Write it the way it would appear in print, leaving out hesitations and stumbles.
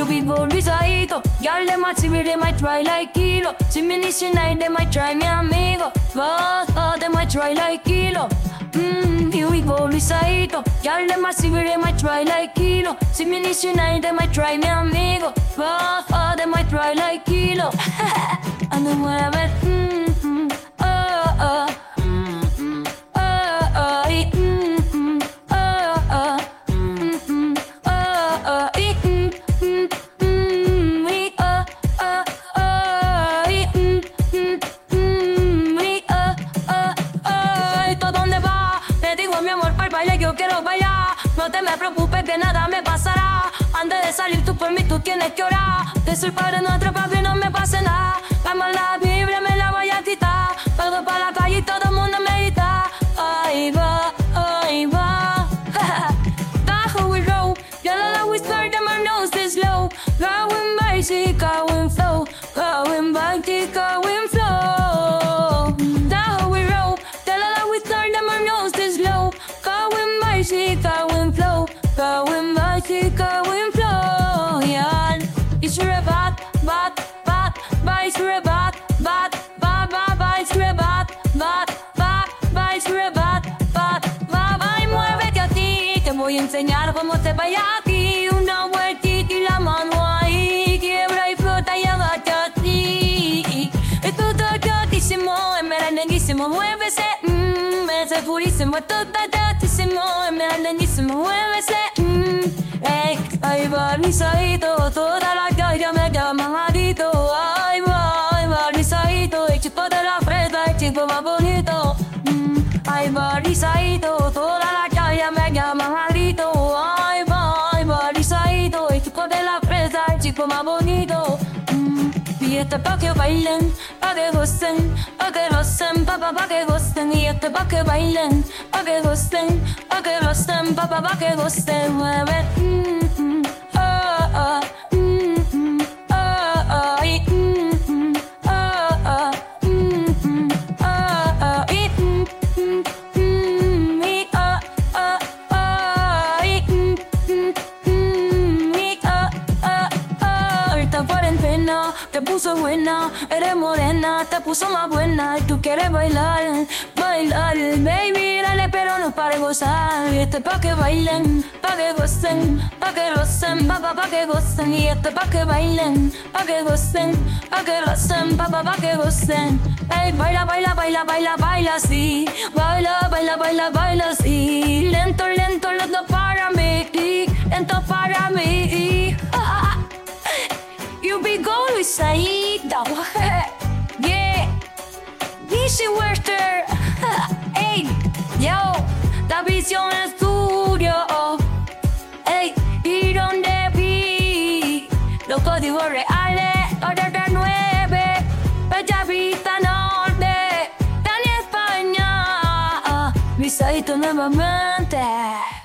vivo risadito. Y'all them might see me, they might try like kilo. See me this night, they might try me amigo. They might try like kilo. Here we go, risadito. Y'all them might see me, they might try like kilo. See me this night, they might try me amigo. They might try like kilo. And then mueve, yo quiero bailar, no te me preocupes que nada me pasará. Antes de salir tú por mí tú tienes que orar. Que soy padre nuestro papi no me pase nada. Vamos la Biblia me la voy a quitar. Salgo para la calle y todo el mundo me grita. Ahí va, ahí va. That's how we roll. Ya la we start and my nose is low. Going basic, going flow. Going basic, going flow. That's how we roll. Ya la we start and my nose is low. Basic, going flow, going basic, going flow, yeah. It's your bat, it's your bat, it's your bat, it's your bat. Ay, muévete a ti, te voy a enseñar cómo se baila aquí. Una vueltita y la mano ahí, quiebra y flota y agáchate. Esto está chatísimo, es merenguísimo, muévese, ese purísimo, esto está chatísimo, es merenguísimo, muévese, ahí va risadito, toda la calle me llaman adito, ahí va risadito, el chico de la fresa, el chico más bonito, ahí va risadito, toda la calle me llaman adito, ahí va risadito, el chico de la fresa, el chico más bonito. Y este pa' que bailen, pa' que gocen, pa' que gocen, pa' que gocen. Y este pa' que bailen, pa' que gocen, pa' que gocen, pa' que gocen. Mueve, te puso buena, eres morena, te puso más buena y tú quieres bailar, bailar, baby, dale pero no para gozar. Y este pa' que bailen, pa' que gocen, pa' que gocen, pa' que gocen. Y este pa' que bailen, pa' que gocen, pa' que gocen, pa' que gocen. Ey, baila, baila, baila, baila, baila así, baila, baila, baila, baila así. Lento, lento, lento para mí, lento para mí. You be going with Saida. Yeah. Easy Western. Hey, yo. La visión es tuyo. Hey, y donde vi los códigos reales. 839. Bella Vista Norte. Tan España. Visadito nuevamente.